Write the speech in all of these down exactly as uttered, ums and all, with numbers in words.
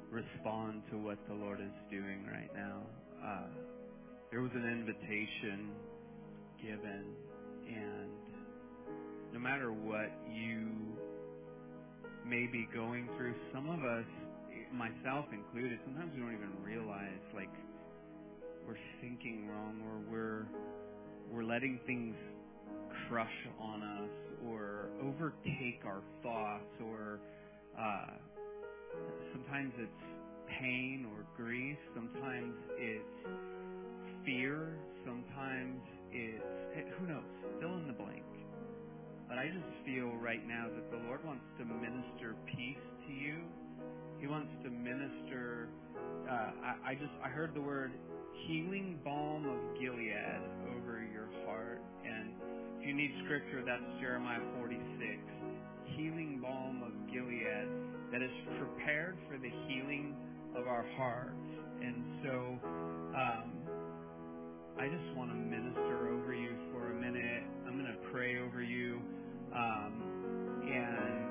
respond to what the Lord is doing right now. Uh, there was an invitation given, and no matter what you may be going through, some of us, myself included, sometimes we don't even realize like we're thinking wrong, or we're we're letting things crush on us or overtake our thoughts, or uh, sometimes it's pain or grief, sometimes it's fear, sometimes it's, who knows, fill in the blank. But I just feel right now that the Lord wants to minister peace to you. He wants to minister, uh, I, I just, I heard the word healing balm of Gilead over your heart. And if you need scripture, that's Jeremiah forty-six. Healing balm of Gilead that is prepared for the healing of our hearts. And so um, I just want to minister over you for a minute. I'm going to pray over you. Um, and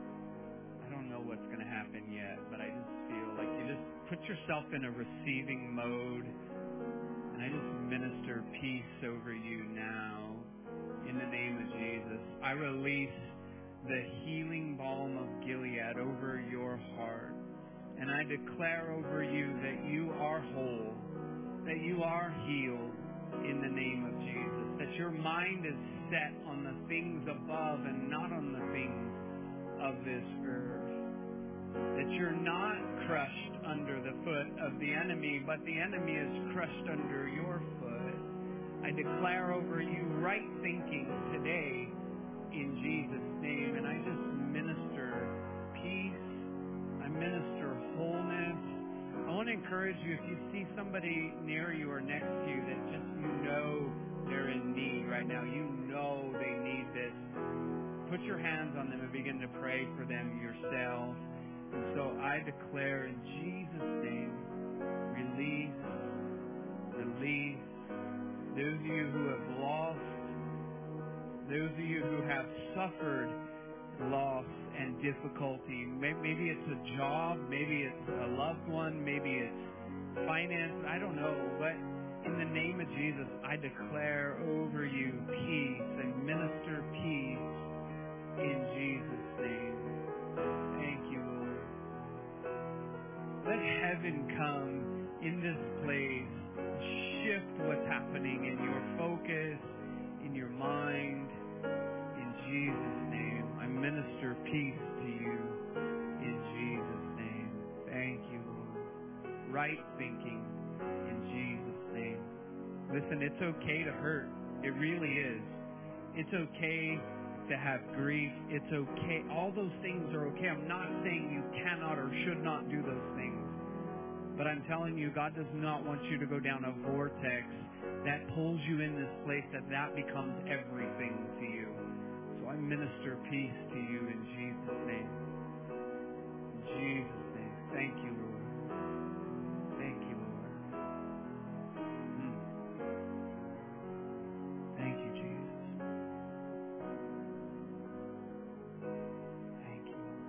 I don't know what's going to happen yet, but I just feel like you just put yourself in a receiving mode. And I just minister peace over you now in the name of Jesus. I release the healing balm of Gilead over your heart. And I declare over you that you are whole, that you are healed in the name of Jesus, that your mind is set on the things above and not on the things of this earth, that you're not crushed under the foot of the enemy, but the enemy is crushed under your foot. I declare over you right thinking today in Jesus' name, and I just minister peace. I minister wholeness. I want to encourage you, if you see somebody near you or next to you that just you know they're in need right now, you know they need this, put your hands on them and begin to pray for them yourself. And so I declare in Jesus' name, release, release. Those of you who have lost, those of you who have suffered loss and difficulty, maybe it's a job, maybe it's a loved one, maybe it's finance, I don't know, but in the name of Jesus, I declare over you peace and minister peace in Jesus' name. Thank you, Lord. Let heaven come in this place, shift what's happening in your focus, in your mind, in Jesus' name. I minister peace to you in Jesus' name. Thank you, Lord. Right thinking in Jesus' name. Listen, it's okay to hurt. It really is. It's okay to have grief. It's okay. All those things are okay. I'm not saying you cannot or should not do those things. But I'm telling you, God does not want you to go down a vortex that pulls you in this place that that becomes everything to you. So I minister peace to you in Jesus' name. In Jesus' name. Thank you, Lord. Thank you, Lord. Mm. Thank you, Jesus. Thank you, Lord.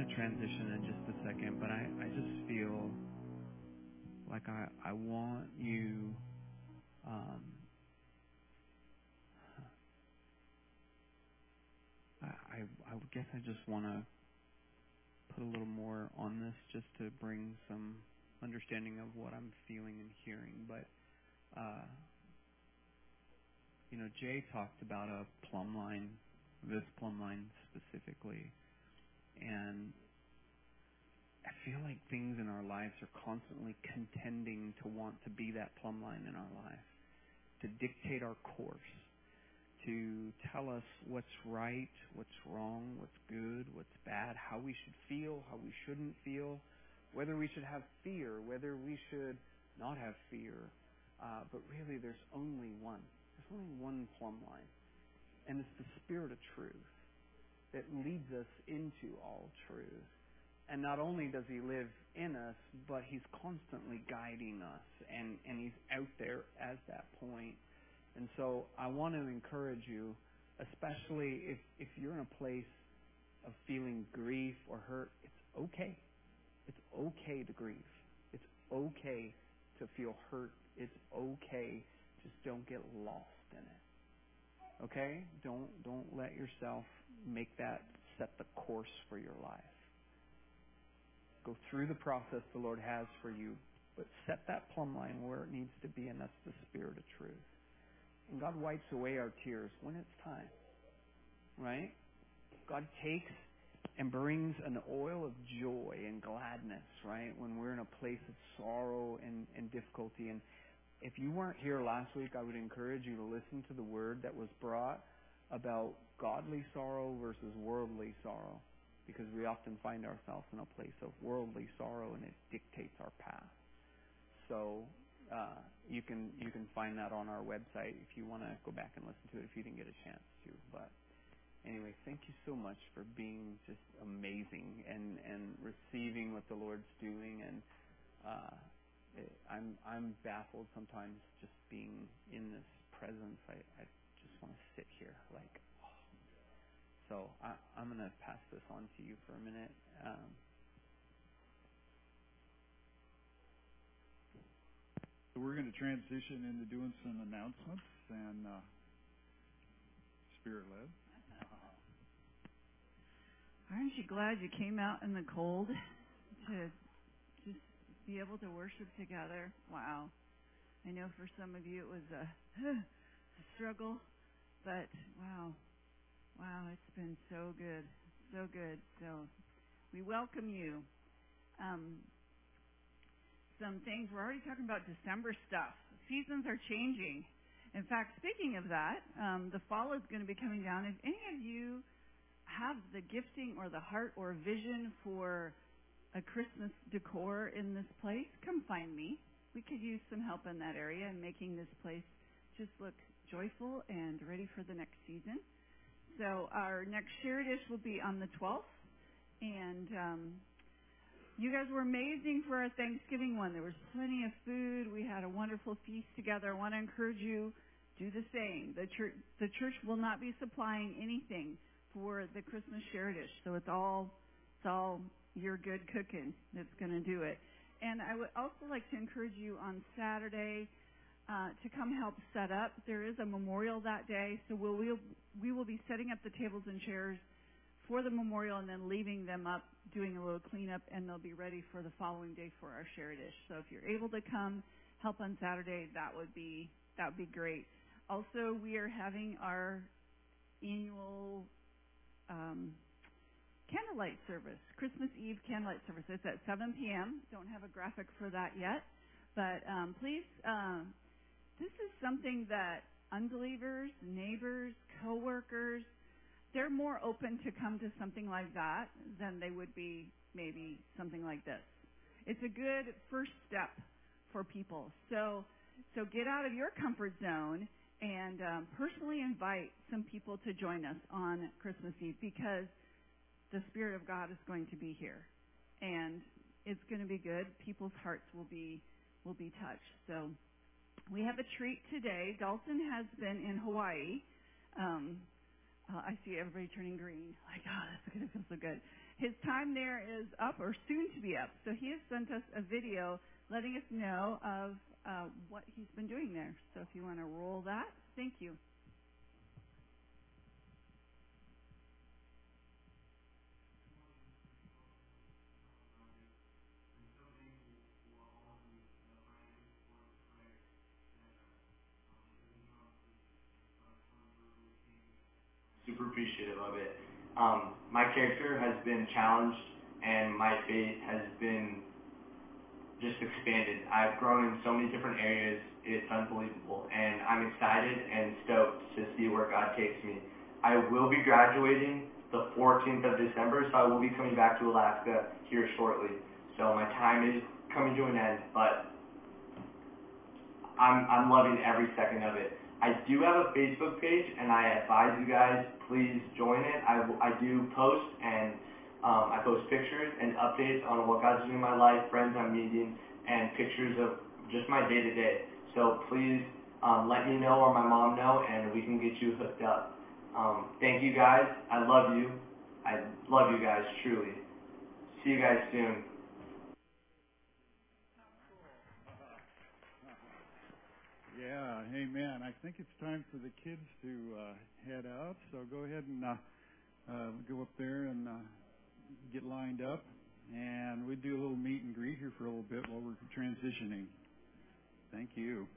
to transition in just a second, but I, I just feel like I, I want you um, I, I I guess I just want to put a little more on this just to bring some understanding of what I'm feeling and hearing. But uh, you know, Jay talked about a plumb line, this plumb line specifically, and I feel like things in our lives are constantly contending to want to be that plumb line in our life, to dictate our course, to tell us what's right, what's wrong, what's good, what's bad, how we should feel, how we shouldn't feel, whether we should have fear, whether we should not have fear. Uh, but really, there's only one. There's only one plumb line, and it's the Spirit of truth that leads us into all truth. And not only does He live in us, but He's constantly guiding us, and, and He's out there as that point. And so I want to encourage you, especially if, if you're in a place of feeling grief or hurt, it's okay. It's okay to grieve. It's okay to feel hurt. It's okay. Just don't get lost in it. Okay? Don't don't let yourself make that set the course for your life. Go through the process the Lord has for you, but set that plumb line where it needs to be, and that's the Spirit of truth. And God wipes away our tears when it's time, right? God takes and brings an oil of joy and gladness, right, when we're in a place of sorrow and, and difficulty. And if you weren't here last week, I would encourage you to listen to the word that was brought about godly sorrow versus worldly sorrow, because we often find ourselves in a place of worldly sorrow, and it dictates our path. So uh, you can you can find that on our website if you want to go back and listen to it if you didn't get a chance to. But anyway, thank you so much for being just amazing and, and receiving what the Lord's doing. And uh, it, I'm I'm baffled sometimes just being in this presence. I, I just want to sit here like. So I, I'm going to pass this on to you for a minute. Um, so we're going to transition into doing some announcements and uh, Spirit-led. Aren't you glad you came out in the cold to just be able to worship together? Wow. I know for some of you it was a, a struggle, but wow. Wow, it's been so good, so good. So we welcome you. Um, some things, we're already talking about December stuff. Seasons are changing. In fact, speaking of that, um, the fall is going to be coming down. If any of you have the gifting or the heart or vision for a Christmas decor in this place, come find me. We could use some help in that area and making this place just look joyful and ready for the next season. So our next Share Dish will be on the twelfth, and um, you guys were amazing for our Thanksgiving one. There was plenty of food. We had a wonderful feast together. I want to encourage you, do the same. The church, the church will not be supplying anything for the Christmas Share Dish, so it's all it's all your good cooking that's going to do it. And I would also like to encourage you on Saturday Uh, to come help set up. There is a memorial that day, so we'll, we'll, we will be setting up the tables and chairs for the memorial and then leaving them up, doing a little cleanup, and they'll be ready for the following day for our Share Dish. So if you're able to come help on Saturday, that would be that would be great. Also, we are having our annual um, candlelight service, Christmas Eve candlelight service. It's at seven p.m. Don't have a graphic for that yet, but um, please. Um, This is something that unbelievers, neighbors, coworkers, they're more open to come to something like that than they would be maybe something like this. It's a good first step for people. So, so get out of your comfort zone and um, personally invite some people to join us on Christmas Eve, because the Spirit of God is going to be here, and it's going to be good. People's hearts will be will be touched. So. We have a treat today. Dalton has been in Hawaii um, Uh, I see everybody turning green. Like, oh, that's going to feel so good. His time there is up or soon to be up. So he has sent us a video letting us know of uh, what he's been doing there. So if you want to roll that, thank you. Super appreciative of it. Um, my character has been challenged and my faith has been just expanded. I've grown in so many different areas, it's unbelievable. And I'm excited and stoked to see where God takes me. I will be graduating the fourteenth of December, so I will be coming back to Alaska here shortly. So my time is coming to an end, but I'm, I'm loving every second of it. I do have a Facebook page, and I advise you guys, please join it. I, I do post, and um, I post pictures and updates on what God's doing in my life, friends I'm meeting, and pictures of just my day-to-day. So please um, let me know or my mom know, and we can get you hooked up. Um, thank you guys. I love you. I love you guys, truly. See you guys soon. Yeah, amen. I think it's time for the kids to uh, head out, so go ahead and uh, uh, go up there and uh, get lined up, and we do a little meet and greet here for a little bit while we're transitioning. Thank you.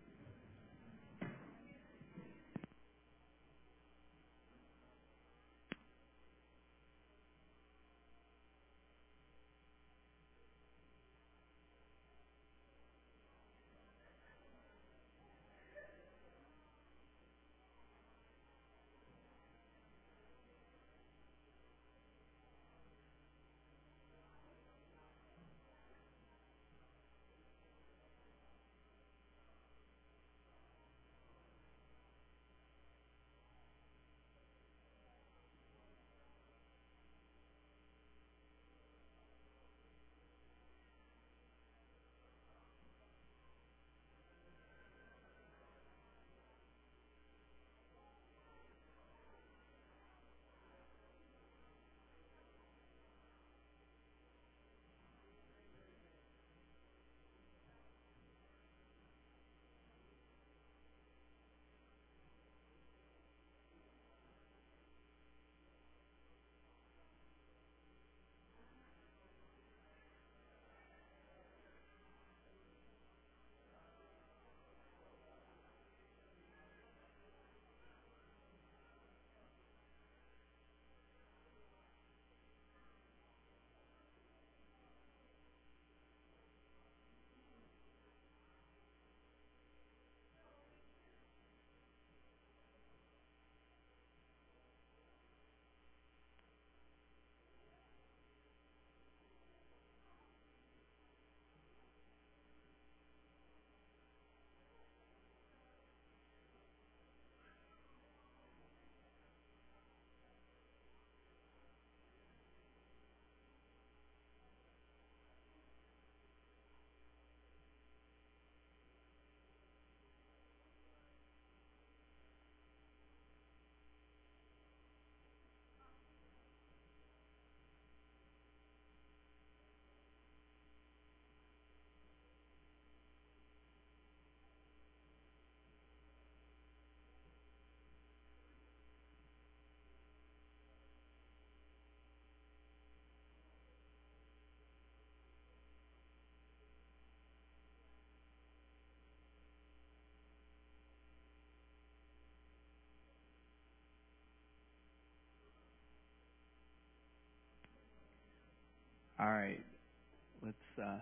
All right, let's uh,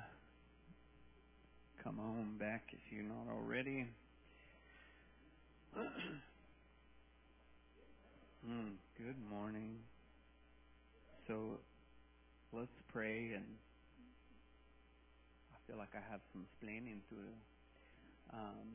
come on back if you're not already. mm, good morning. So let's pray, and I feel like I have some explaining to do. Um,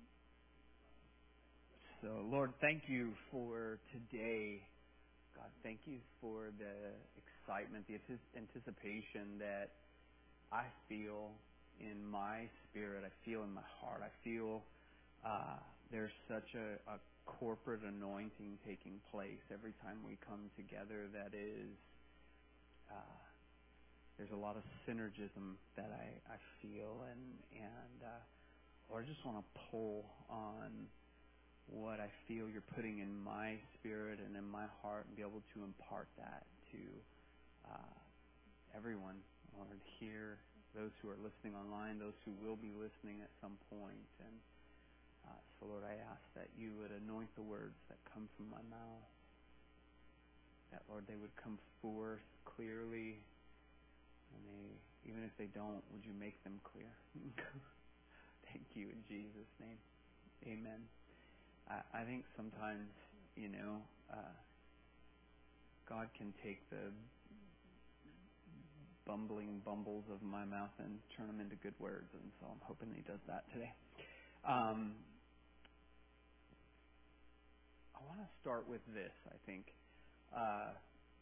so, Lord, thank you for today. God, thank you for the excitement, the anticipation that I feel in my spirit. I feel in my heart. I feel uh, there's such a, a corporate anointing taking place every time we come together that is, uh, there's a lot of synergism that I, I feel. And, and uh, Lord, I just want to pull on what I feel you're putting in my spirit and in my heart and be able to impart that to uh, everyone, Lord, here, those who are listening online, those who will be listening at some point. And uh, so, Lord, I ask that you would anoint the words that come from my mouth, that, Lord, they would come forth clearly, and they, even if they don't, would you make them clear? Thank you in Jesus' name. Amen. I, I think sometimes, you know, uh, God can take the bumbling bumbles of my mouth and turn them into good words, and so I'm hoping He does that today. Um, I want to start with this, I think. Uh,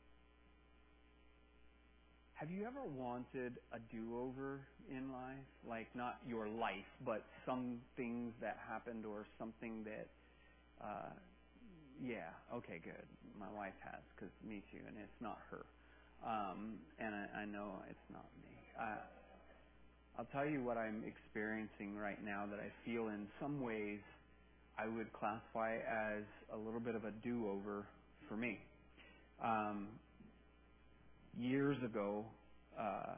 have you ever wanted a do-over in life? Like, not your life, but some things that happened or something that, uh, yeah, okay, good. My wife has, because me too, and it's not her. Um, and I, I know it's not me. Uh, I'll tell you what I'm experiencing right now that I feel in some ways I would classify as a little bit of a do-over for me. Um, years ago, uh,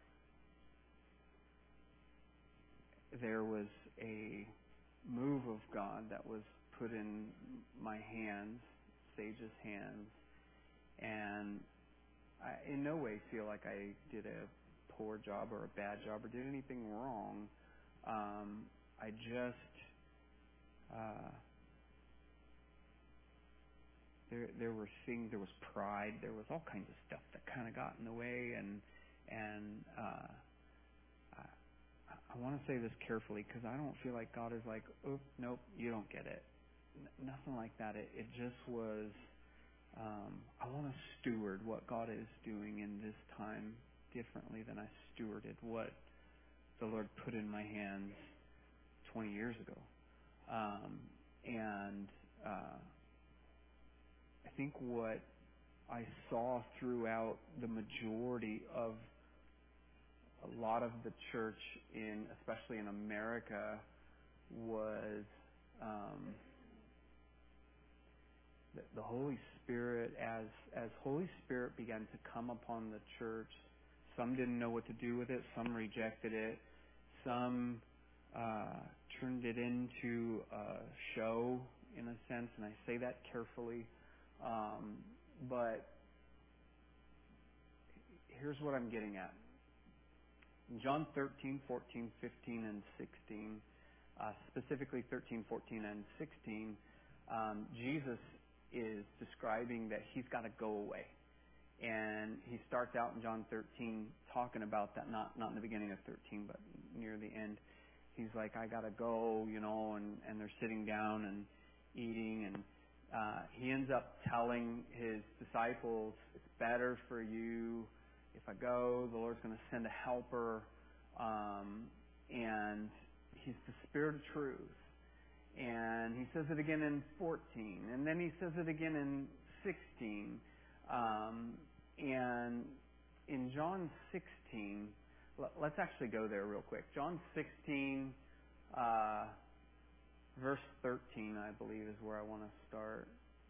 there was a move of God that was put in my hands, Sage's hands, and I in no way feel like I did a poor job or a bad job or did anything wrong. Um, I just uh, there there were things, there was pride, there was all kinds of stuff that kind of got in the way, and and uh, I, I want to say this carefully because I don't feel like God is like, oh nope, you don't get it. N- nothing like that. It it just was. Um, I want to steward what God is doing in this time differently than I stewarded what the Lord put in my hands twenty years ago. Um, and uh, I think what I saw throughout the majority of a lot of the church, in especially in America, was um, the, the Holy Spirit. As as Holy Spirit began to come upon the church, some didn't know what to do with it. Some rejected it. Some uh, turned it into a show, in a sense, and I say that carefully. Um, but here's what I'm getting at. In John thirteen, fourteen, fifteen, and sixteen, uh, specifically thirteen, fourteen, and sixteen, um, Jesus is describing that He's got to go away. And He starts out in John thirteen talking about that, not not in the beginning of thirteen, but near the end. He's like, I got to go, you know, and, and they're sitting down and eating, and uh, He ends up telling His disciples, it's better for you if I go. The Lord's going to send a helper, um, and He's the Spirit of truth. And He says it again in fourteen, and then He says it again in sixteen. Um, and in John sixteen, let's actually go there real quick. John sixteen, uh, verse thirteen, I believe, is where I want to start.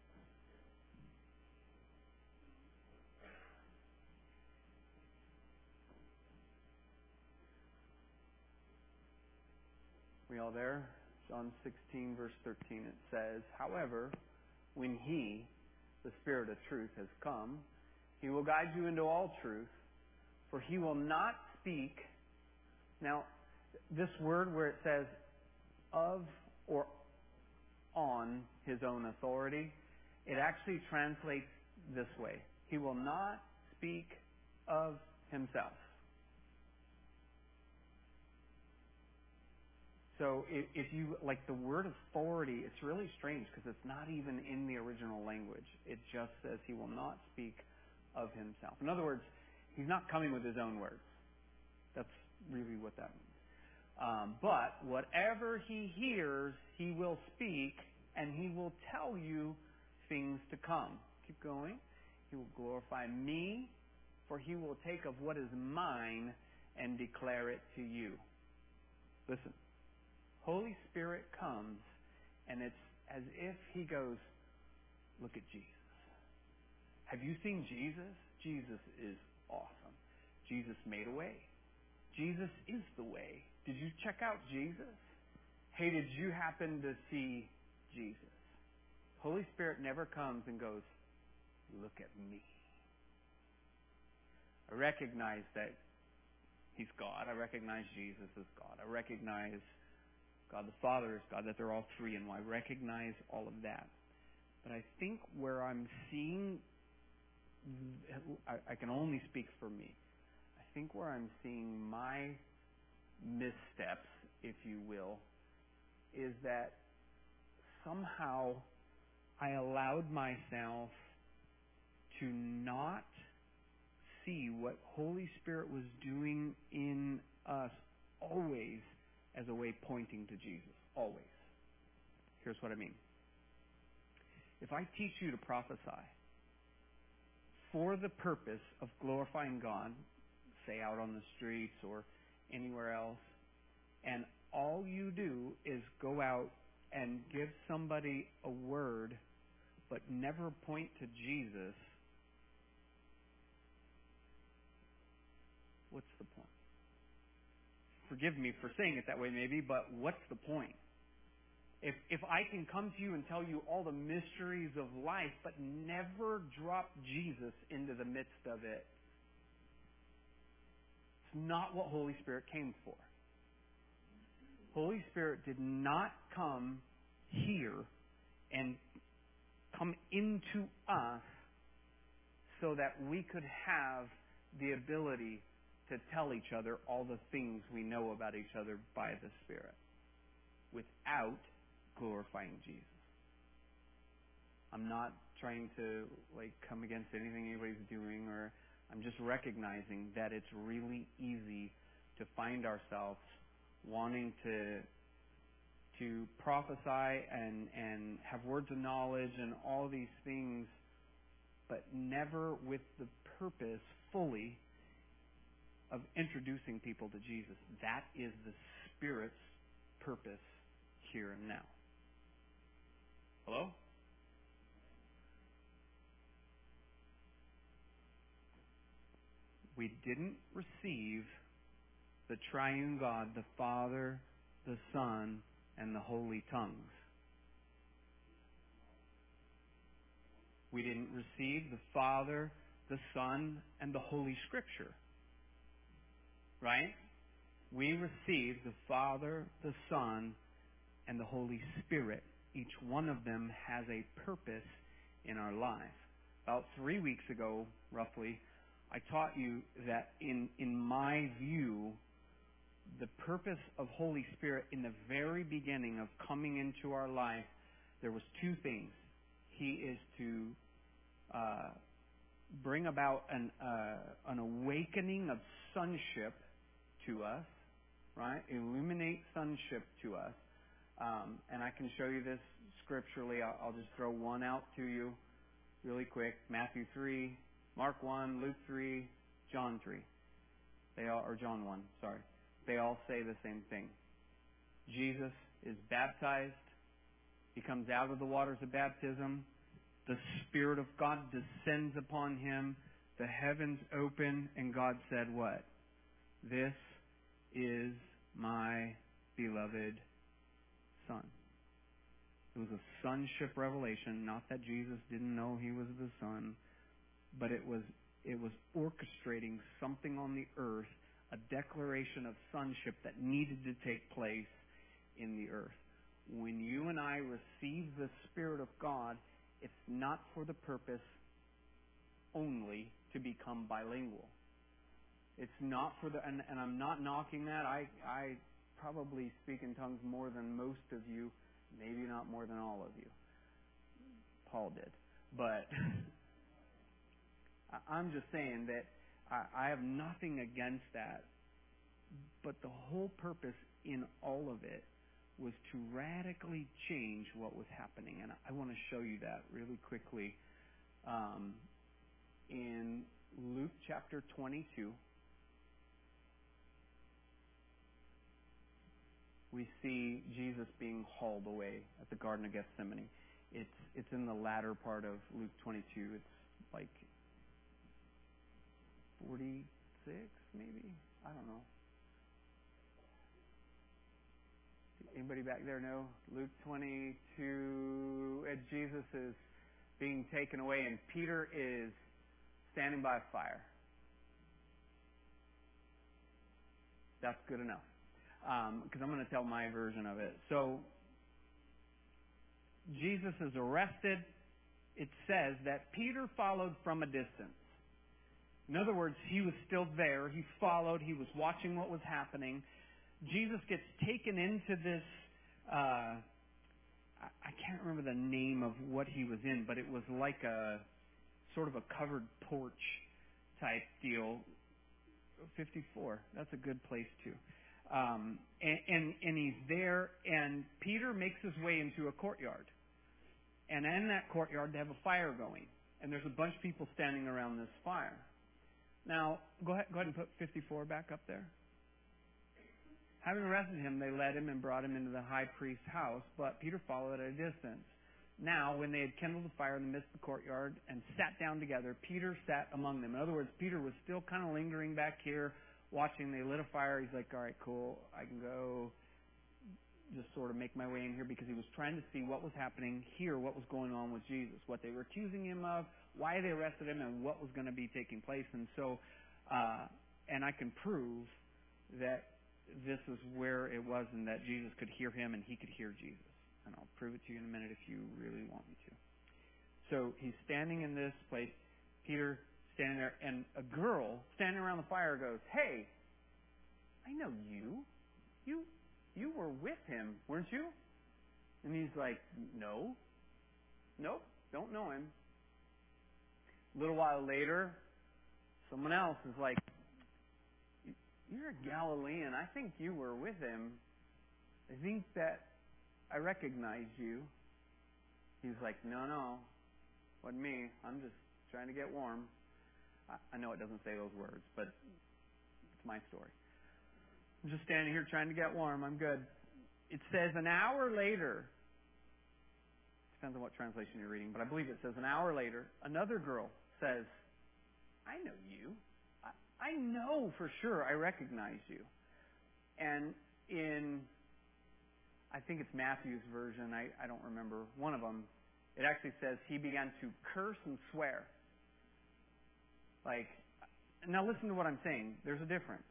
We all there? John sixteen, verse thirteen, it says, however, when He, the Spirit of truth, has come, He will guide you into all truth, for He will not speak. Now, this word where it says of or on His own authority, it actually translates this way. He will not speak of Himself. So if, if you, like the word authority, it's really strange because it's not even in the original language. It just says He will not speak of Himself. In other words, He's not coming with His own words. That's really what that means. Um, but whatever He hears, He will speak, and He will tell you things to come. Keep going. He will glorify me, for He will take of what is mine and declare it to you. Listen. Holy Spirit comes, and it's as if He goes, look at Jesus. Have you seen Jesus? Jesus is awesome. Jesus made a way. Jesus is the way. Did you check out Jesus? Hey, did you happen to see Jesus? Holy Spirit never comes and goes, look at me. I recognize that He's God. I recognize Jesus as God. I recognize God the Father is God, that they're all three in one. I recognize all of that. But I think where I'm seeing, I, I can only speak for me. I think where I'm seeing my missteps, if you will, is that somehow I allowed myself to not see what Holy Spirit was doing in us always as a way pointing to Jesus. Always. Here's what I mean. If I teach you to prophesy for the purpose of glorifying God, say out on the streets or anywhere else, and all you do is go out and give somebody a word but never point to Jesus, what's the point? Forgive me for saying it that way maybe, but what's the point? If if I can come to you and tell you all the mysteries of life but never drop Jesus into the midst of it, it's not what Holy Spirit came for. Holy Spirit did not come here and come into us so that we could have the ability to tell each other all the things we know about each other by the Spirit without glorifying Jesus. I'm not trying to like come against anything anybody's doing, or I'm just recognizing that it's really easy to find ourselves wanting to to prophesy and, and have words of knowledge and all these things, but never with the purpose fully of introducing people to Jesus. That is the Spirit's purpose here and now. Hello? We didn't receive the triune God, the Father, the Son, and the Holy Tongues. We didn't receive the Father, the Son, and the Holy Scripture. Right? We received the Father, the Son, and the Holy Spirit. Each one of them has a purpose in our life. About three weeks ago, roughly, I taught you that in, in my view, the purpose of Holy Spirit in the very beginning of coming into our life, there was two things. He is to uh, bring about an, uh, an awakening of sonship to us, right? Illuminate sonship to us. Um, and I can show you this scripturally. I'll, I'll just throw one out to you really quick. Matthew three, Mark one, Luke three, John three. They all, or John one, sorry. They all say the same thing. Jesus is baptized. He comes out of the waters of baptism. The Spirit of God descends upon him. The heavens open, and God said what? This is my beloved Son. It was a sonship revelation, not that Jesus didn't know he was the Son, but it was it was orchestrating something on the earth, a declaration of sonship that needed to take place in the earth. When you and I receive the Spirit of God, it's not for the purpose only to become bilingual. It's not for the, and, and I'm not knocking that. I, I probably speak in tongues more than most of you, maybe not more than all of you. Paul did. But I'm just saying that I, I have nothing against that. But the whole purpose in all of it was to radically change what was happening. And I want to show you that really quickly. Um, in Luke chapter twenty-two, we see Jesus being hauled away at the Garden of Gethsemane. It's it's in the latter part of Luke twenty-two. It's like forty-six, maybe? I don't know. Anybody back there know? Luke twenty-two, uh, Jesus is being taken away, and Peter is standing by a fire. That's good enough. Because um, I'm going to tell my version of it. So, Jesus is arrested. It says that Peter followed from a distance. In other words, he was still there. He followed. He was watching what was happening. Jesus gets taken into this, uh, I can't remember the name of what he was in, but it was like a sort of a covered porch type deal. fifty-four, that's a good place too. Um, and, and, and he's there, and Peter makes his way into a courtyard. And in that courtyard, they have a fire going. And there's a bunch of people standing around this fire. Now, go ahead, go ahead and put fifty-four back up there. Having arrested him, they led him and brought him into the high priest's house, but Peter followed at a distance. Now, when they had kindled a fire in the midst of the courtyard and sat down together, Peter sat among them. In other words, Peter was still kind of lingering back here, watching. They lit a fire. He's like, all right, cool. I can go just sort of make my way in here, because he was trying to see what was happening here, what was going on with Jesus, what they were accusing him of, why they arrested him, and what was going to be taking place. And so, uh, and I can prove that this is where it was, and that Jesus could hear him and he could hear Jesus. And I'll prove it to you in a minute if you really want me to. So he's standing in this place, Peter standing there, and a girl standing around the fire goes, hey, I know you. You you were with him, weren't you? And he's like, no. Nope, don't know him. A little while later, someone else is like, you're a Galilean. I think you were with him. I think that I recognize you. He's like, no, no, wasn't me. I'm just trying to get warm. I, I know it doesn't say those words, but it's my story. I'm just standing here trying to get warm. I'm good. It says an hour later, depends on what translation you're reading, but I believe it says an hour later, another girl says, I know you. I, I know for sure I recognize you. And in, I think it's Matthew's version, I, I don't remember, one of them, it actually says he began to curse and swear. Like, now listen to what I'm saying. There's a difference.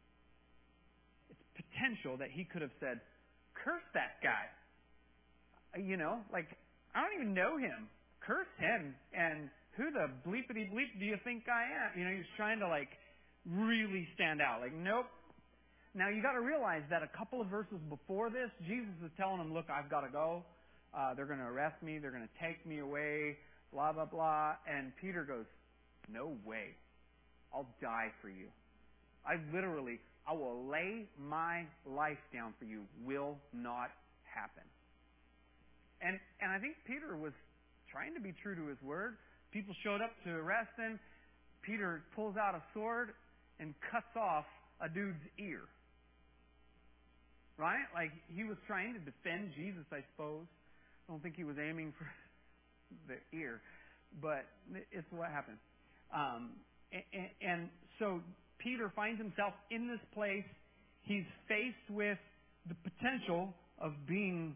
It's potential that he could have said, curse that guy. You know, like, I don't even know him. Curse him. And who the bleepity bleep do you think I am? You know, he's trying to, like, really stand out. Like, nope. Now, you got to realize that a couple of verses before this, Jesus is telling him, look, I've got to go. Uh, they're going to arrest me. They're going to take me away. Blah, blah, blah. And Peter goes, no way. I'll die for you. I literally, I will lay my life down for you. Will not happen. And and I think Peter was trying to be true to his word. People showed up to arrest him. Peter pulls out a sword and cuts off a dude's ear. Right? Like, he was trying to defend Jesus, I suppose. I don't think he was aiming for the ear. But it's what happened. Um, and, and so Peter finds himself in this place. He's faced with the potential of being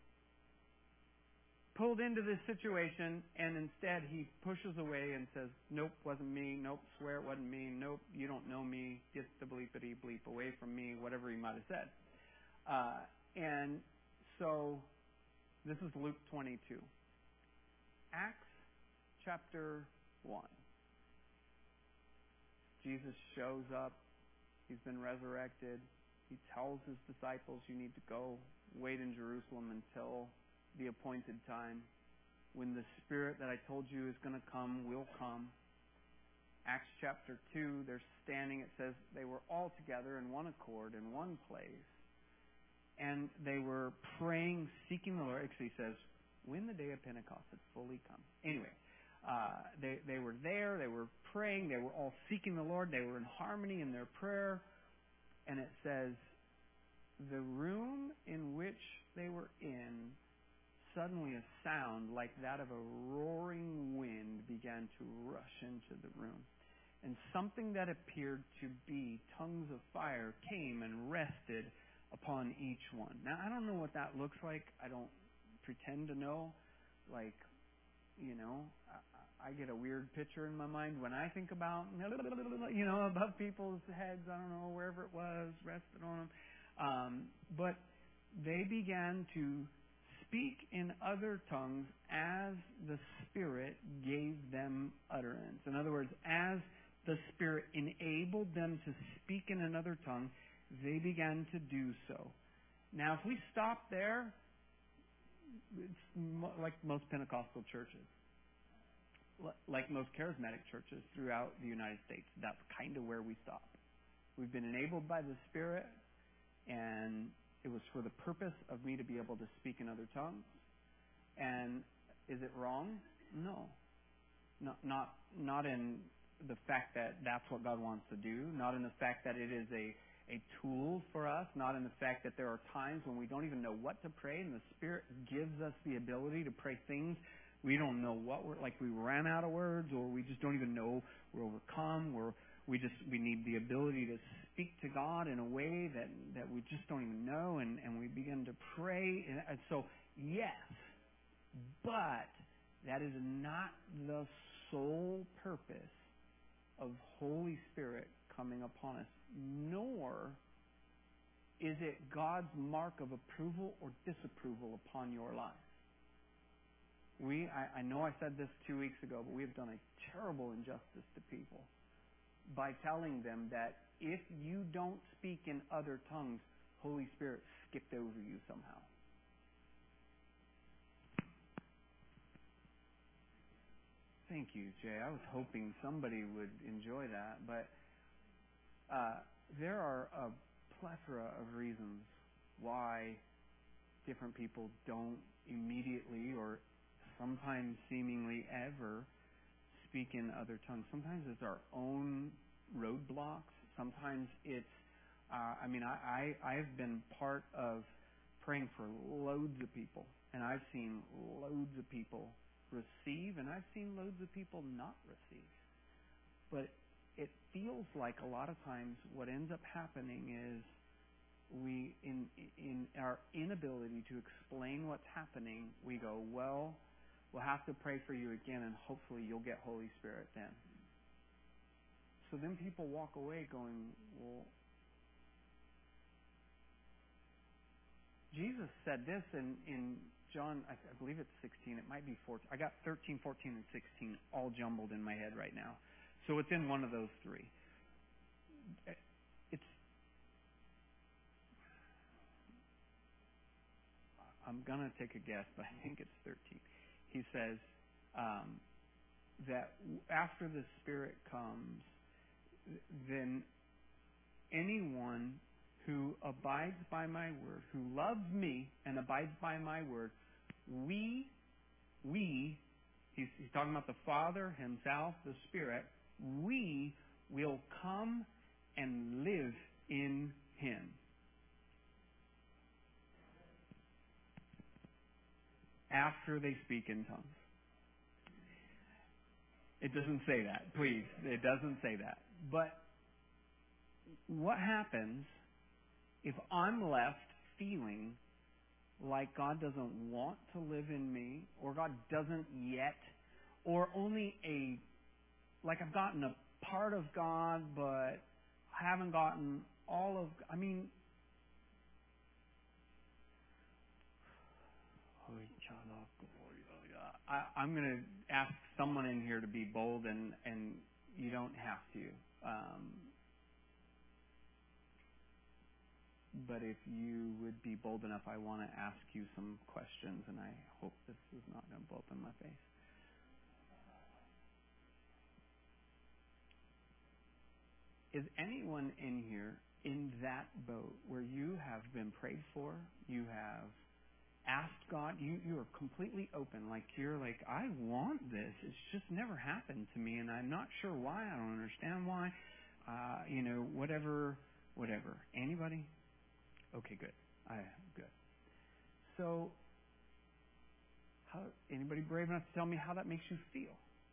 pulled into this situation, and instead he pushes away and says, nope, wasn't me. Nope, swear it wasn't me. Nope, you don't know me. Get the bleepity bleep away from me, whatever he might have said. Uh, and so this is Luke twenty-two. Acts chapter one. Jesus shows up. He's been resurrected. He tells his disciples, you need to go wait in Jerusalem until the appointed time when the Spirit that I told you is going to come will come. Acts chapter two, they're standing, it says they were all together in one accord in one place. and they were praying, seeking the Lord. Actually, he says, when the day of Pentecost had fully come. Anyway, uh, they, they were there, they were praying, they were all seeking the Lord, they were in harmony in their prayer, and it says, the room in which they were in, suddenly a sound like that of a roaring wind began to rush into the room. And something that appeared to be tongues of fire came and rested upon each one. Now, I don't know what that looks like. I don't pretend to know. Like, you know, I, I get a weird picture in my mind when I think about, you know, above people's heads, I don't know, wherever it was, rested on them. Um, but they began to speak in other tongues as the Spirit gave them utterance. In other words, as the Spirit enabled them to speak in another tongue, they began to do so. Now, if we stop there, it's mo- like most Pentecostal churches, L- like most charismatic churches throughout the United States. That's kind of where we stop. We've been enabled by the Spirit, and it was for the purpose of me to be able to speak in other tongues. And is it wrong? No. Not, not, not in the fact that that's what God wants to do, not in the fact that it is a, a tool for us, not in the fact that there are times when we don't even know what to pray, and the Spirit gives us the ability to pray things we don't know what we're, like we ran out of words, or we just don't even know we're overcome, we're, we just, we need the ability to speak to God in a way that, that we just don't even know, and, and we begin to pray. And, and so, yes, but that is not the sole purpose of Holy Spirit coming upon us, nor is it God's mark of approval or disapproval upon your life. We, I, I know I said this two weeks ago, but we have done a terrible injustice to people by telling them that if you don't speak in other tongues, Holy Spirit skipped over you somehow. Thank you, Jay. I was hoping somebody would enjoy that, but uh, there are a plethora of reasons why different people don't immediately or sometimes seemingly ever speak in other tongues. Sometimes it's our own roadblocks. Sometimes it's, uh, I mean, I, I, I've been part of praying for loads of people, and I've seen loads of people receive, and I've seen loads of people not receive. But it feels like a lot of times what ends up happening is we, in in our inability to explain what's happening, we go, well, we'll have to pray for you again, and hopefully you'll get Holy Spirit then. So then people walk away going, well, Jesus said this in, in John, I, I believe it's sixteen, it might be fourteen. I got thirteen, fourteen, and sixteen all jumbled in my head right now. So it's in one of those three. It's, I'm going to take a guess, but I think it's thirteen. He says um, that after the Spirit comes, then anyone who abides by my word, who loves me and abides by my word, we, we, he's, he's talking about the Father, himself, the Spirit, we will come and live in him. After they speak in tongues. It doesn't say that, please. It doesn't say that. But what happens if I'm left feeling like God doesn't want to live in me, or God doesn't yet, or only a, like I've gotten a part of God, but haven't gotten all of, I mean, I, I'm going to ask someone in here to be bold, and, and you don't have to. Um, but if you would be bold enough, I want to ask you some questions, and I hope this is not going to blow up in my face. Is anyone in here in that boat where you have been prayed for, you have asked God, you, you are completely open, like you're like, I want this. It's just never happened to me, and I'm not sure why. I don't understand why. Uh, you know, whatever, whatever. Anybody? Okay, good. I good. So, how? Anybody brave enough to tell me how that makes you feel?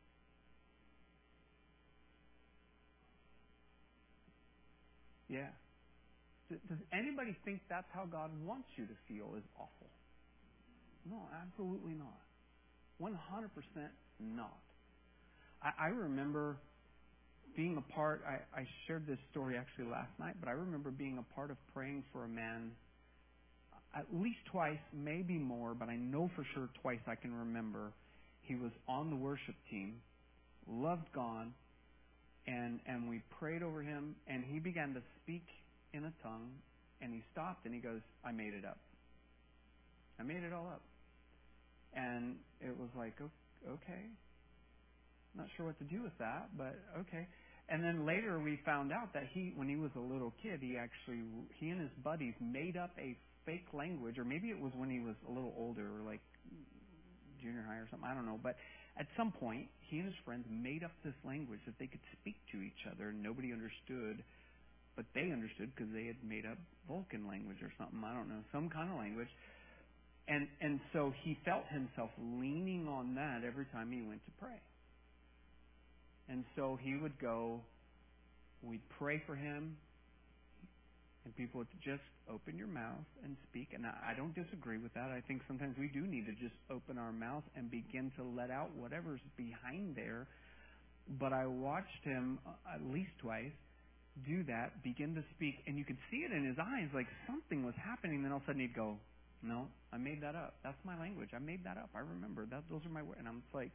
Yeah. Does anybody think that's how God wants you to feel is awful? No, absolutely not. one hundred percent not. I, I remember being a part, I, I shared this story actually last night, but I remember being a part of praying for a man at least twice, maybe more, but I know for sure twice I can remember. He was on the worship team, loved God, and, and we prayed over him, and he began to speak in a tongue, and he stopped and he goes, I made it up. I made it all up. And it was like, okay, not sure what to do with that, but okay. And then later we found out that he, when he was a little kid, he actually, he and his buddies made up a fake language, or maybe it was when he was a little older, or like junior high or something, I don't know. But at some point, he and his friends made up this language that they could speak to each other, and nobody understood, but they understood because they had made up Vulcan language or something, I don't know, some kind of language. And and so he felt himself leaning on that every time he went to pray. And so he would go, we'd pray for him, and people would just open your mouth and speak. And I, I don't disagree with that. I think sometimes we do need to just open our mouth and begin to let out whatever's behind there. But I watched him at least twice do that, begin to speak, and you could see it in his eyes, like something was happening. Then all of a sudden he'd go, no, I made that up. That's my language. I made that up. I remember that. Those are my words. And I'm like,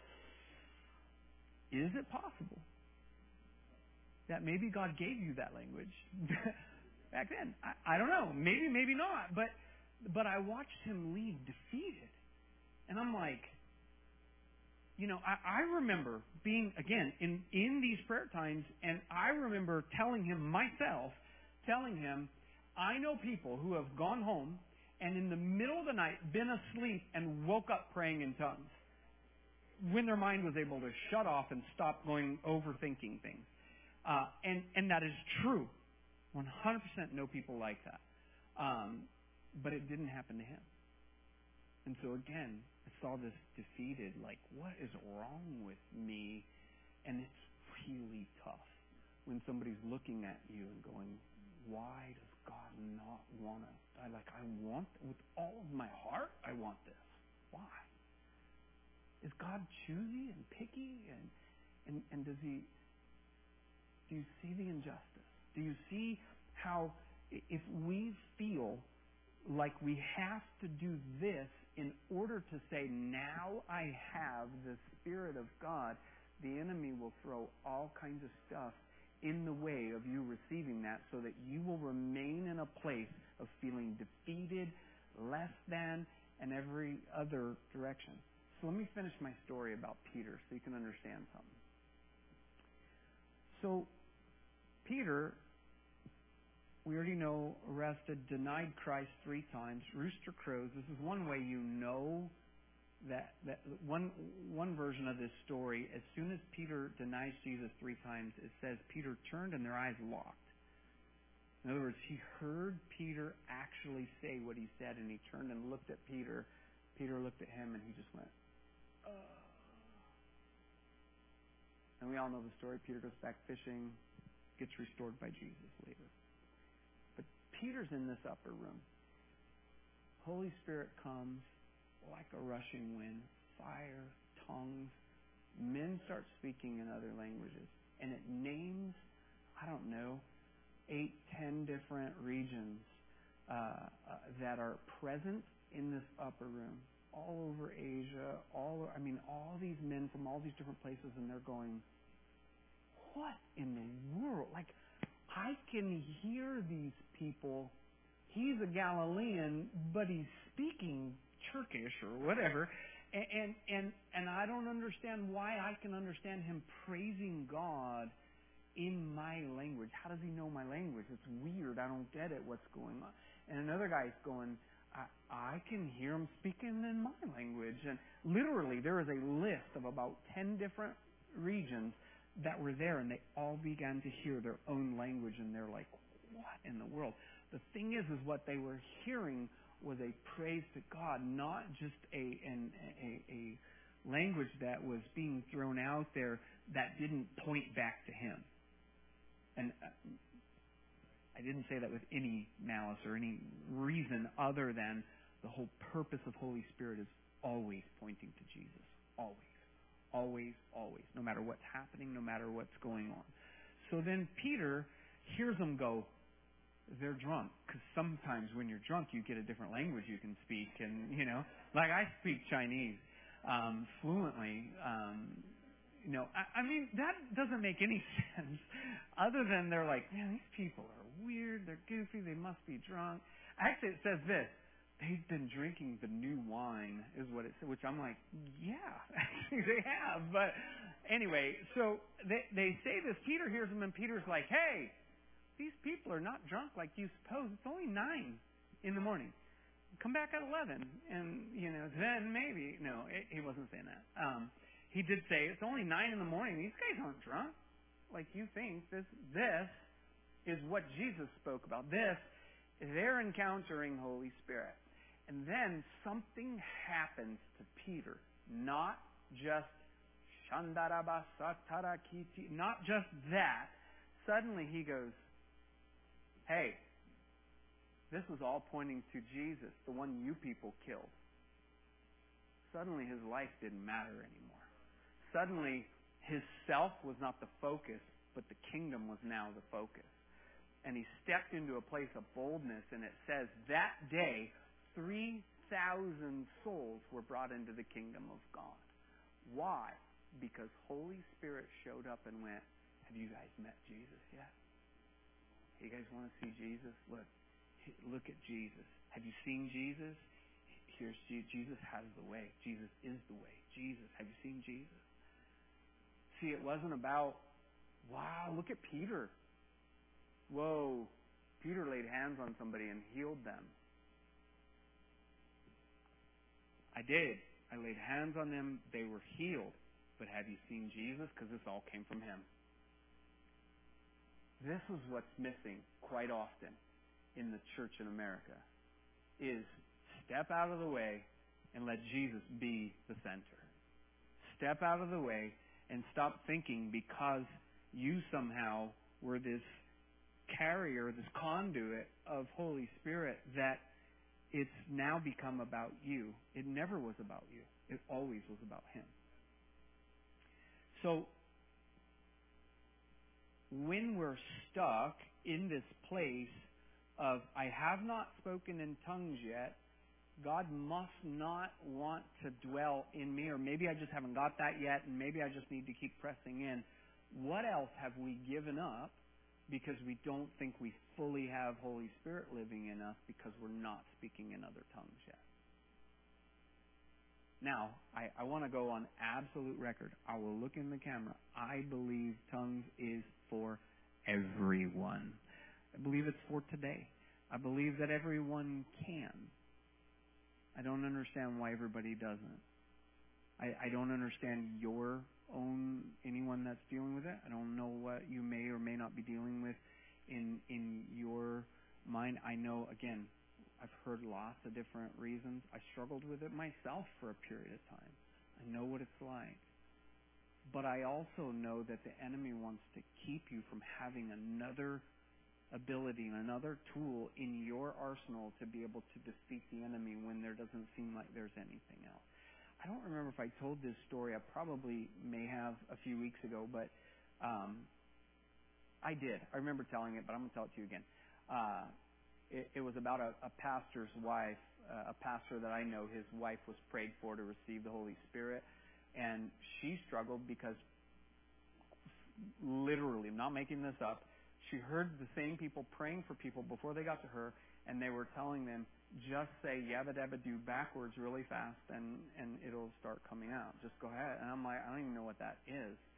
is it possible that maybe God gave you that language back then? I, I don't know. Maybe, maybe not. But but I watched him leave defeated. And I'm like, you know, I, I remember being, again, in, in these prayer times, and I remember telling him myself, telling him, I know people who have gone home and in the middle of the night been asleep and woke up praying in tongues when their mind was able to shut off and stop going overthinking things. Uh, and, and that is true. one hundred percent know people like that. Um, but it didn't happen to him. And so again, I saw this defeated, like, what is wrong with me? And it's really tough when somebody's looking at you and going, why does God not want to? I like, I want, with all of my heart, I want this. Why? Is God choosy and picky? And, and, and does he, do you see the injustice? Do you see how if we feel like we have to do this in order to say, now I have the Spirit of God, the enemy will throw all kinds of stuff in the way of you receiving that so that you will remain in a place of feeling defeated, less than, and every other direction. So let me finish my story about Peter so you can understand something. So Peter, we already know, arrested, denied Christ three times, rooster crows. This is one way you know that, that one one version of this story. As soon as Peter denies Jesus three times, it says Peter turned and their eyes locked. In other words, he heard Peter actually say what he said, and he turned and looked at Peter. Peter looked at him, and he just went, oh. And we all know the story. Peter goes back fishing, gets restored by Jesus later. But Peter's in this upper room. Holy Spirit comes like a rushing wind, fire, tongues. Men start speaking in other languages. And it names, I don't know, eight, ten different regions uh, uh, that are present in this upper room. All over Asia, all I mean, all these men from all these different places, and they're going, what in the world? Like, I can hear these people. He's a Galilean, but he's speaking Turkish or whatever, and and and, and I don't understand why I can understand him praising God in my language. How does he know my language? It's weird. I don't get it. What's going on? And another guy's going, I, I can hear him speaking in my language. And literally, there is a list of about ten different regions that were there, and they all began to hear their own language, and they're like, what in the world? The thing is, is what they were hearing was a praise to God, not just a, an, a, a language that was being thrown out there that didn't point back to Him. And I didn't say that with any malice or any reason other than the whole purpose of Holy Spirit is always pointing to Jesus. Always. Always, always. No matter what's happening, no matter what's going on. So then Peter hears them go, they're drunk. Because sometimes when you're drunk, you get a different language you can speak. And, you know, like I speak Chinese um, fluently. Um, you know, I, I mean, that doesn't make any sense other than they're like, man, these people are weird. They're goofy. They must be drunk. Actually, it says this. They've been drinking the new wine, is what it said, which I'm like, yeah, actually they have. But anyway, so they, they say this. Peter hears them, and Peter's like, hey, these people are not drunk like you suppose. It's only nine in the morning. Come back at eleven. And, you know, then maybe. No, it, he wasn't saying that. Um, he did say, it's only nine in the morning. These guys aren't drunk like you think. This, this is what Jesus spoke about. This, they're encountering Holy Spirit. And then something happens to Peter. Not just Shandarabasatarakiti, not just that. Suddenly he goes, hey, this was all pointing to Jesus, the one you people killed. Suddenly his life didn't matter anymore. Suddenly his self was not the focus, but the kingdom was now the focus. And he stepped into a place of boldness, and it says that day, three thousand souls were brought into the kingdom of God. Why? Because Holy Spirit showed up and went, have you guys met Jesus yet? You guys want to see Jesus? Look, look at Jesus. Have you seen Jesus? Here's Jesus. Jesus has the way. Jesus is the way. Jesus. Have you seen Jesus? See, it wasn't about, wow, look at Peter. Whoa, Peter laid hands on somebody and healed them. I did. I laid hands on them. They were healed. But have you seen Jesus? Because this all came from Him. This is what's missing quite often in the church in America, is step out of the way and let Jesus be the center. Step out of the way and stop thinking because you somehow were this carrier, this conduit of Holy Spirit, that it's now become about you. It never was about you. It always was about Him. So, when we're stuck in this place of, I have not spoken in tongues yet, God must not want to dwell in me, or maybe I just haven't got that yet, and maybe I just need to keep pressing in. What else have we given up because we don't think we fully have Holy Spirit living in us because we're not speaking in other tongues yet? Now, I, I want to go on absolute record. I will look in the camera. I believe tongues is for everyone. I believe it's for today. I believe that everyone can. I don't understand why everybody doesn't. I, I don't understand your own, anyone that's dealing with it. I don't know what you may or may not be dealing with in in your mind. I know, again, I've heard lots of different reasons. I struggled with it myself for a period of time. I know what it's like. But I also know that the enemy wants to keep you from having another ability, another tool in your arsenal to be able to defeat the enemy when there doesn't seem like there's anything else. I don't remember if I told this story. I probably may have a few weeks ago, but um, I did. I remember telling it, but I'm going to tell it to you again. Uh, it, it was about a, a pastor's wife, uh, a pastor that I know. His wife was prayed for to receive the Holy Spirit, and she struggled because, literally, I'm not making this up, she heard the same people praying for people before they got to her, and they were telling them, just say yabba dabba do backwards really fast, and, and it'll start coming out. Just go ahead. And I'm like, I don't even know what that is.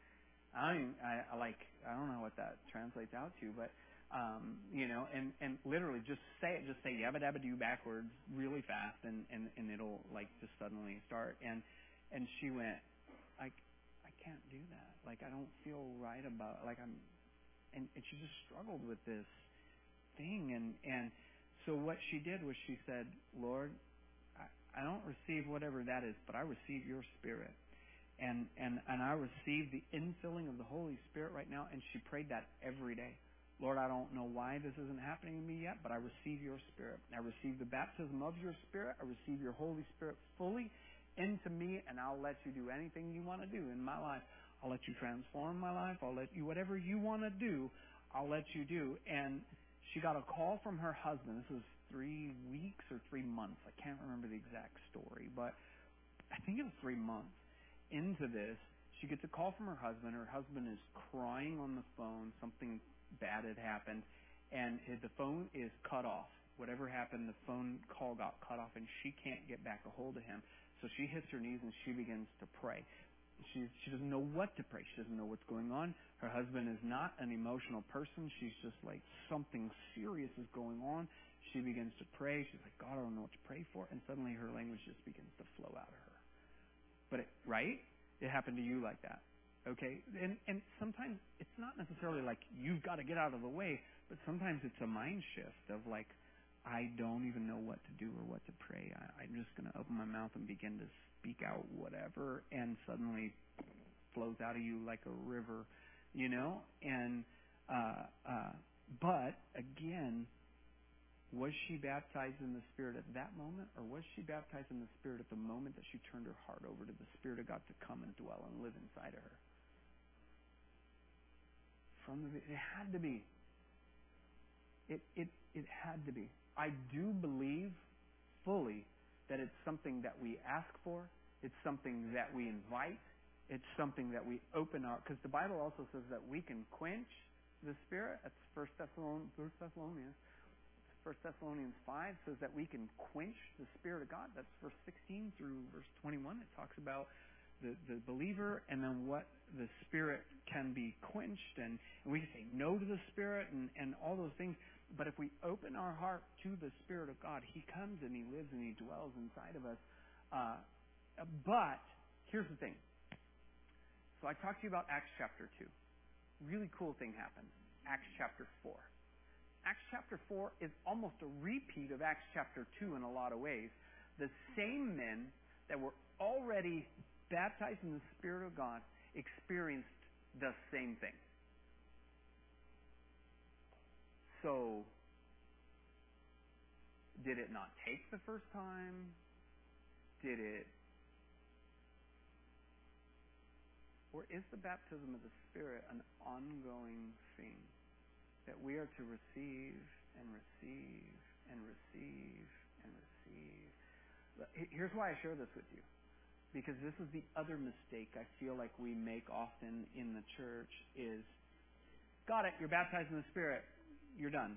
I don't even, I, I like, I don't know what that translates out to, but, um, you know, and, and literally just say it, just say yabba dabba do backwards really fast, and, and, and it'll like just suddenly start. And, and she went, like, I can't do that. Like, I don't feel right about, like, I'm, and, and she just struggled with this thing. And, and so what she did was she said, Lord, I, I don't receive whatever that is, but I receive your Spirit. And, and, and I receive the infilling of the Holy Spirit right now. And she prayed that every day. Lord, I don't know why this isn't happening to me yet, but I receive your Spirit. I receive the baptism of your Spirit. I receive your Holy Spirit fully into me, and I'll let you do anything you want to do in my life. I'll let you transform my life. I'll let you, whatever you want to do, I'll let you do. And she got a call from her husband. This was three weeks or three months. I can't remember the exact story, but I think it was three months into this. She gets a call from her husband. Her husband is crying on the phone. Something bad had happened, and his, the phone is cut off. Whatever happened, the phone call got cut off, and she can't get back a hold of him. So she hits her knees and she begins to pray. She she doesn't know what to pray. She doesn't know what's going on. Her husband is not an emotional person. She's just like, something serious is going on. She begins to pray. She's like, God, I don't know what to pray for. And suddenly her language just begins to flow out of her. But it, right? It happened to you like that. Okay? And and sometimes it's not necessarily like you've got to get out of the way, but sometimes it's a mind shift of like, I don't even know what to do or what to pray. I, I'm just going to open my mouth and begin to speak out whatever, and suddenly flows out of you like a river, you know? And uh, uh, but again, was she baptized in the Spirit at that moment, or was she baptized in the Spirit at the moment that she turned her heart over to the Spirit of God to come and dwell and live inside of her? From the, it had to be. It it it had to be. I do believe fully that it's something that we ask for. It's something that we invite. It's something that we open our... Because the Bible also says that we can quench the Spirit. That's First Thessalonians. First Thessalonians five says that we can quench the Spirit of God. That's verse sixteen through verse twenty-one. It talks about the, the believer and then what the Spirit can be quenched. And, and we can say no to the Spirit and, and all those things. But if we open our heart to the Spirit of God, He comes and He lives and He dwells inside of us. Uh, but here's the thing. So I talked to you about Acts chapter two. Really cool thing happened. Acts chapter four. Acts chapter four is almost a repeat of Acts chapter two in a lot of ways. The same men that were already baptized in the Spirit of God experienced the same thing. So, did it not take the first time? Did it? Or is the baptism of the Spirit an ongoing thing that we are to receive and receive and receive and receive? Here's why I share this with you. Because this is the other mistake I feel like we make often in the church is, got it, you're baptized in the Spirit. You're done.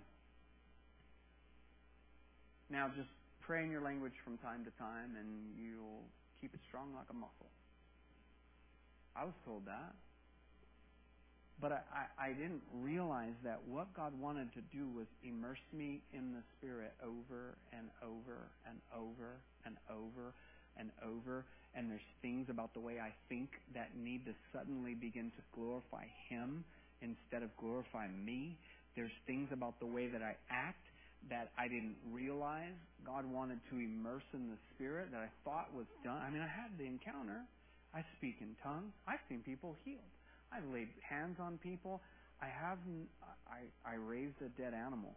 Now just pray in your language from time to time and you'll keep it strong like a muscle. I was told that. But I, I, I didn't realize that what God wanted to do was immerse me in the Spirit over and over and over and over and over. And there's things about the way I think that need to suddenly begin to glorify Him instead of glorify me. There's things about the way that I act that I didn't realize God wanted to immerse in the Spirit that I thought was done. I mean, I had the encounter. I speak in tongues. I've seen people healed. I've laid hands on people. I have. I, I raised a dead animal.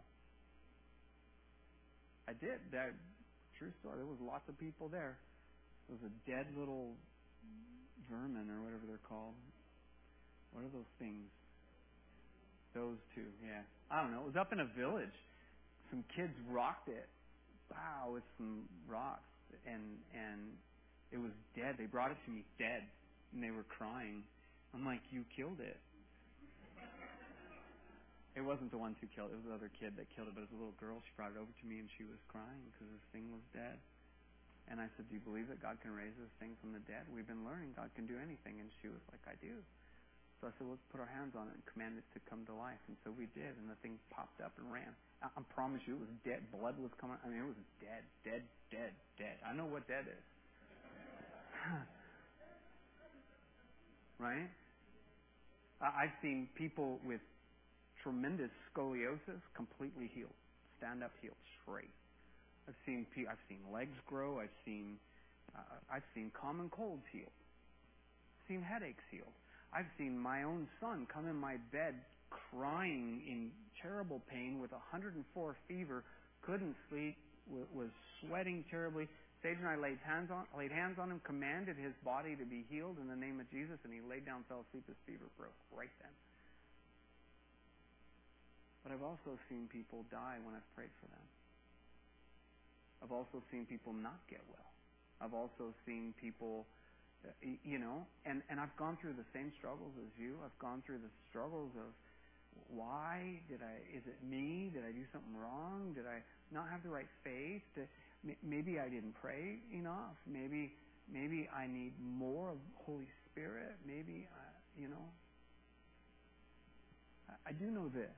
I did. That true story. There was lots of people there. There was a dead little vermin or whatever they're called. What are those things? Those two, yeah. I don't know. It was up in a village. Some kids rocked it. Wow, with some rocks. And and it was dead. They brought it to me dead. And they were crying. I'm like, you killed it. It wasn't the ones who killed it. It was the other kid that killed it. But it was a little girl. She brought it over to me and she was crying because this thing was dead. And I said, do you believe that God can raise this thing from the dead? We've been learning God can do anything. And she was like, I do. So I said, let's put our hands on it and command it to come to life. And so we did, and the thing popped up and ran. I, I promise you, it was dead. Blood was coming. I mean, it was dead, dead, dead, dead. I know what dead is. Right? I, I've seen people with tremendous scoliosis completely healed, stand up healed, straight. I've seen pe- I've seen legs grow. I've seen uh, I've seen common colds healed. I've seen headaches healed. I've seen my own son come in my bed crying in terrible pain with one hundred four fever, couldn't sleep, w- was sweating terribly. Sage and I laid hands on laid hands on him, commanded his body to be healed in the name of Jesus, and he laid down, fell asleep, his fever broke right then. But I've also seen people die when I've prayed for them. I've also seen people not get well. I've also seen people, uh, you know, and, and I've gone through the same struggles as you. I've gone through the struggles of why did I, is it me? Did I do something wrong? Did I not have the right faith? Did, maybe I didn't pray enough. Maybe, maybe I need more of Holy Spirit. Maybe, I, you know, I, I do know this.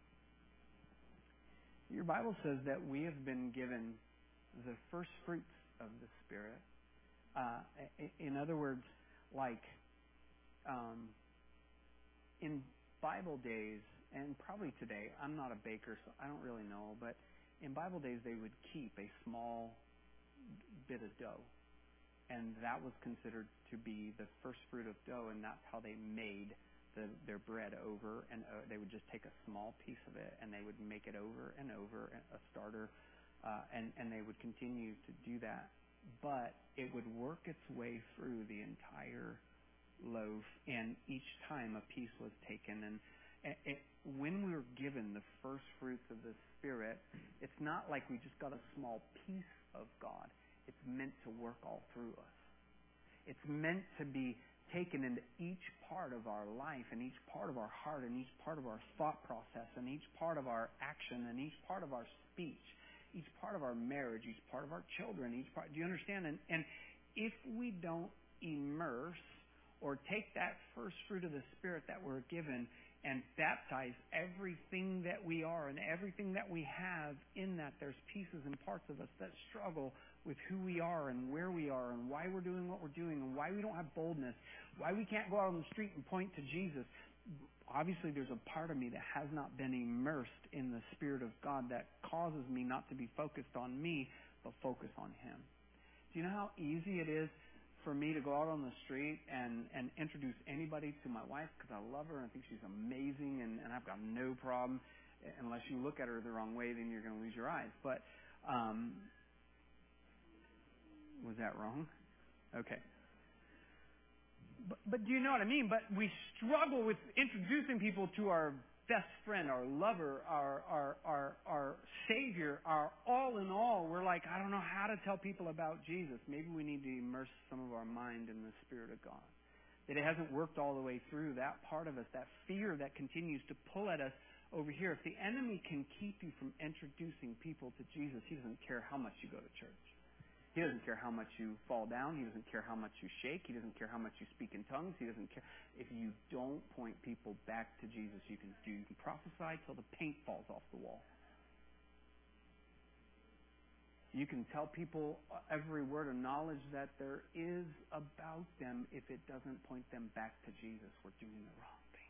Your Bible says that we have been given the first fruits of the Spirit. Uh, in other words, like um, in Bible days, and probably today, I'm not a baker, so I don't really know, but in Bible days they would keep a small bit of dough, and that was considered to be the first fruit of dough, and that's how they made The, their bread over, and uh, they would just take a small piece of it and they would make it over and over, a starter, uh, and, and they would continue to do that. But it would work its way through the entire loaf, and each time a piece was taken. And it, it, when we were given the first fruits of the Spirit, it's not like we just got a small piece of God. It's meant to work all through us. It's meant to be taken into each part of our life and each part of our heart and each part of our thought process and each part of our action and each part of our speech, each part of our marriage, each part of our children, each part. Do you understand? And, and if we don't immerse or take that first fruit of the Spirit that we're given and baptize everything that we are and everything that we have in that, there's pieces and parts of us that struggle with who we are and where we are and why we're doing what we're doing and why we don't have boldness, why we can't go out on the street and point to Jesus. Obviously, there's a part of me that has not been immersed in the Spirit of God that causes me not to be focused on me, but focus on Him. Do you know how easy it is for me to go out on the street and, and introduce anybody to my wife because I love her and I think she's amazing and, and I've got no problem. Unless you look at her the wrong way, then you're going to lose your eyes. But um, was that wrong? Okay. But, but do you know what I mean? But we struggle with introducing people to our best friend, our lover, our, our, our, our Savior, our all in all. We're like, I don't know how to tell people about Jesus. Maybe we need to immerse some of our mind in the Spirit of God. That it hasn't worked all the way through, that part of us, that fear that continues to pull at us over here. If the enemy can keep you from introducing people to Jesus, he doesn't care how much you go to church. He doesn't care how much you fall down. He doesn't care how much you shake. He doesn't care how much you speak in tongues. He doesn't care. If you don't point people back to Jesus, you can do. You can prophesy till the paint falls off the wall. You can tell people every word of knowledge that there is about them. If it doesn't point them back to Jesus, we're doing the wrong thing.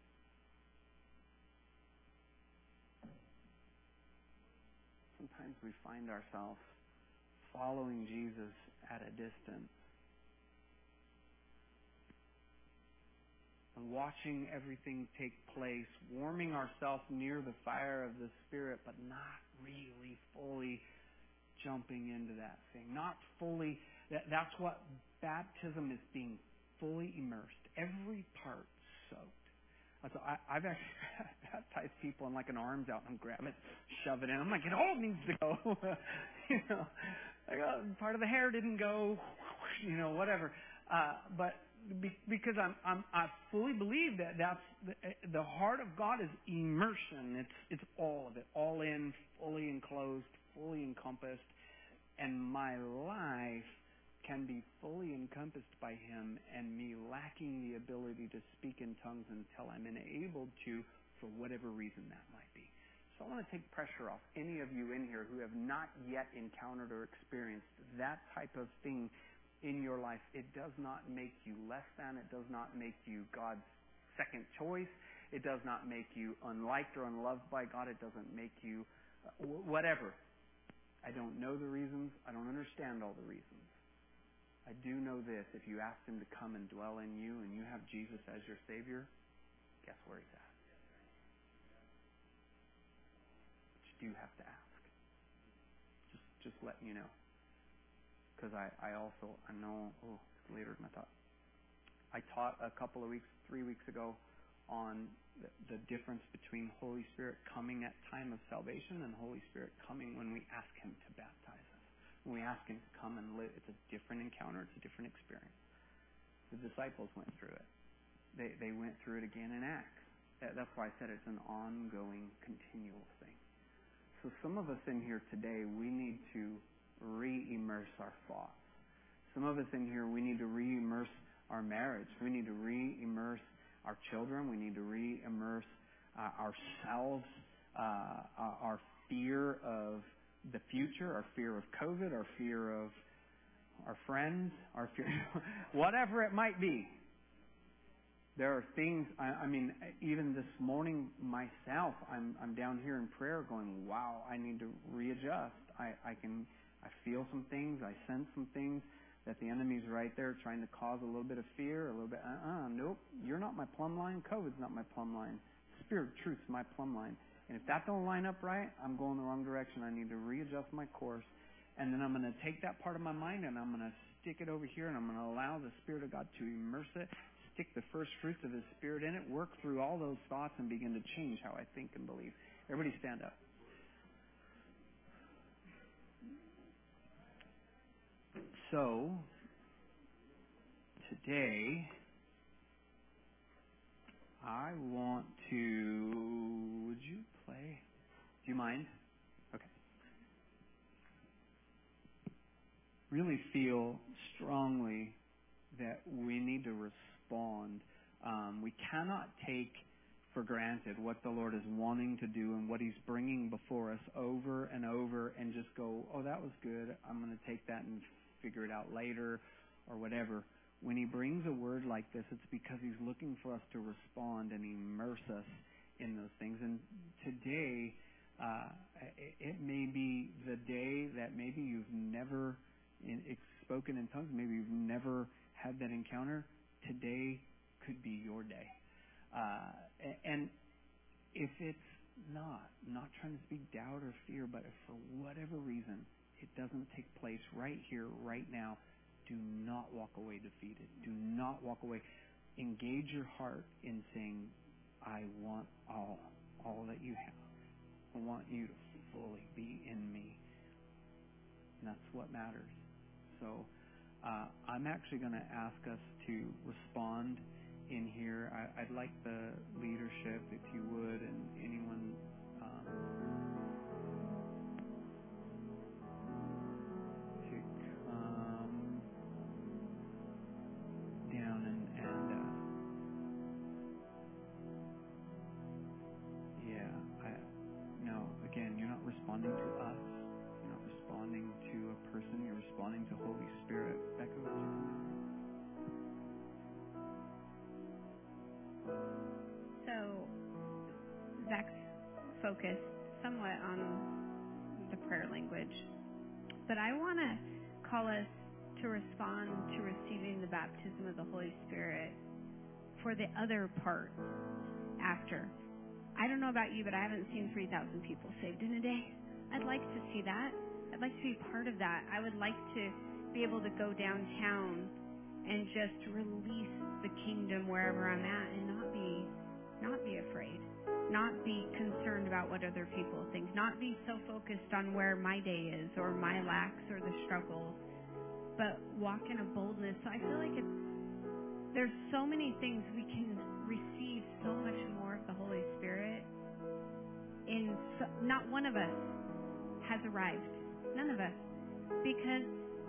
Sometimes we find ourselves following Jesus at a distance and watching everything take place, warming ourselves near the fire of the Spirit, but not really fully jumping into that thing. Not fully, that, that's what baptism is, being fully immersed. Every part soaked. So I, I've actually baptized people and like an arm's out and I'm grabbing it, shove it in. I'm like, it all needs to go. you know, like, oh, part of the hair didn't go, you know, whatever. Uh, but be, because I'm, I'm, I fully believe that that's the, the heart of God is immersion. It's, it's all of it, all in, fully enclosed, fully encompassed, and my life can be fully encompassed by Him, and me lacking the ability to speak in tongues until I'm enabled to, for whatever reason that might be. So I want to take pressure off any of you in here who have not yet encountered or experienced that type of thing in your life. It does not make you less than. It does not make you God's second choice. It does not make you unliked or unloved by God. It doesn't make you uh, whatever. I don't know the reasons. I don't understand all the reasons. I do know this. If you ask Him to come and dwell in you and you have Jesus as your Savior, guess where He's at? But you do have to ask. Just just letting you know. Because I, I also, I know, oh, it's later than I thought. I taught a couple of weeks, three weeks ago, on the, the difference between Holy Spirit coming at time of salvation and Holy Spirit coming when we ask Him to baptize us. When we ask Him to come and live, it's a different encounter, it's a different experience. The disciples went through it. They they went through it again in Acts. That's why I said it's an ongoing, continual thing. So some of us in here today, we need to re-immerse our thoughts. Some of us in here, we need to re-immerse our marriage. We need to re-immerse our children. We need to re-immerse uh, ourselves, uh, our fear of the future, our fear of COVID, our fear of our friends, our fear, whatever it might be. There are things, I, I mean, even this morning myself, I'm, I'm down here in prayer going, wow, I need to readjust. I, I can, I feel some things, I sense some things that the enemy's right there trying to cause a little bit of fear, a little bit, uh-uh, nope, you're not my plumb line, COVID's not my plumb line, Spirit of Truth's my plumb line. And if that don't line up right, I'm going the wrong direction. I need to readjust my course. And then I'm going to take that part of my mind and I'm going to stick it over here and I'm going to allow the Spirit of God to immerse it, stick the first fruits of His Spirit in it, work through all those thoughts and begin to change how I think and believe. Everybody stand up. So, today, I want to, would you play? Do you mind? Okay. Really feel strongly that we need to respond. Um, we cannot take for granted what the Lord is wanting to do and what He's bringing before us over and over and just go, oh, that was good. I'm going to take that and figure it out later or whatever. When He brings a word like this, it's because He's looking for us to respond and immerse us in those things. And today, uh, it, it may be the day that maybe you've never in, spoken in tongues, maybe you've never had that encounter. Today could be your day. Uh, and if it's not, not trying to speak doubt or fear, but if for whatever reason it doesn't take place right here, right now, do not walk away defeated. Do not walk away. Engage your heart in saying, I want all, all that you have. I want you to fully be in me. And that's what matters. So uh, I'm actually going to ask us to respond in here. I, I'd like the leadership, if you would, and anyone um, to come down and, and uh, yeah, I, no, again, you're not responding to us. You're not responding to a person. You're responding to Holy Spirit. Becca, would you come? So, Zach's focused somewhat on the prayer language, but I want to call us to respond to receiving the baptism of the Holy Spirit for the other part after. I don't know about you, but I haven't seen three thousand people saved in a day. I'd like to see that. I'd like to be part of that. I would like to be able to go downtown and just release the kingdom wherever I'm at and not be not be afraid, not be concerned about what other people think, not be so focused on where my day is or my lacks or the struggles, but walk in a boldness. So I feel like it's, there's so many things we can receive so much more of the Holy Spirit. In so, not one of us has arrived, none of us, because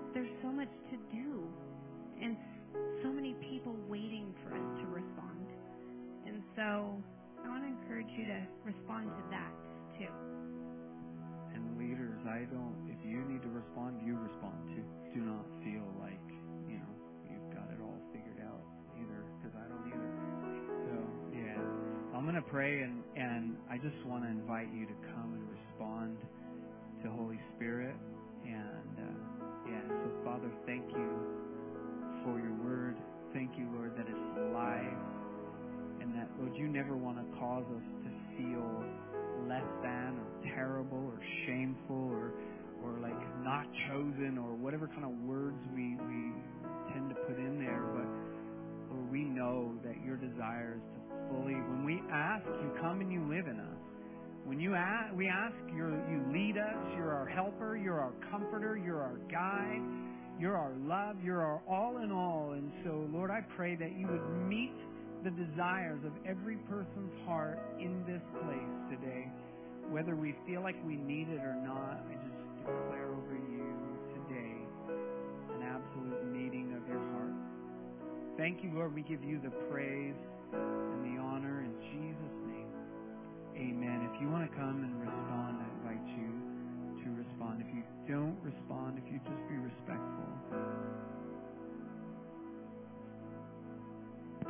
there's so much to do and so many people waiting for us to respond. And so I want to encourage you to respond to that too. And leaders, I don't, if you need to respond, you respond too. Do not feel like, you know, you've got it all figured out either, because I don't either. So, yeah. I'm going to pray, and, and I just want to invite you to come and respond to Holy Spirit. And, uh, yeah, so Father, thank you for your word. Thank you, Lord, that it's alive. And that, Lord, you never want to cause us to feel less than or terrible or shameful or or like not chosen or whatever kind of words we, we tend to put in there. But, Lord, we know that your desire is to fully, when we ask, you come and you live in us. When you ask, we ask, you're, you lead us, you're our helper, you're our comforter, you're our guide, you're our love, you're our all in all. And so, Lord, I pray that you would meet the desires of every person's heart in this place today. Whether we feel like we need it or not, I just declare over you today an absolute meeting of your heart. Thank you, Lord. We give you the praise and the honor in Jesus' name. Amen. If you want to come and respond, I invite you to respond. If you don't respond, if you just be respectful.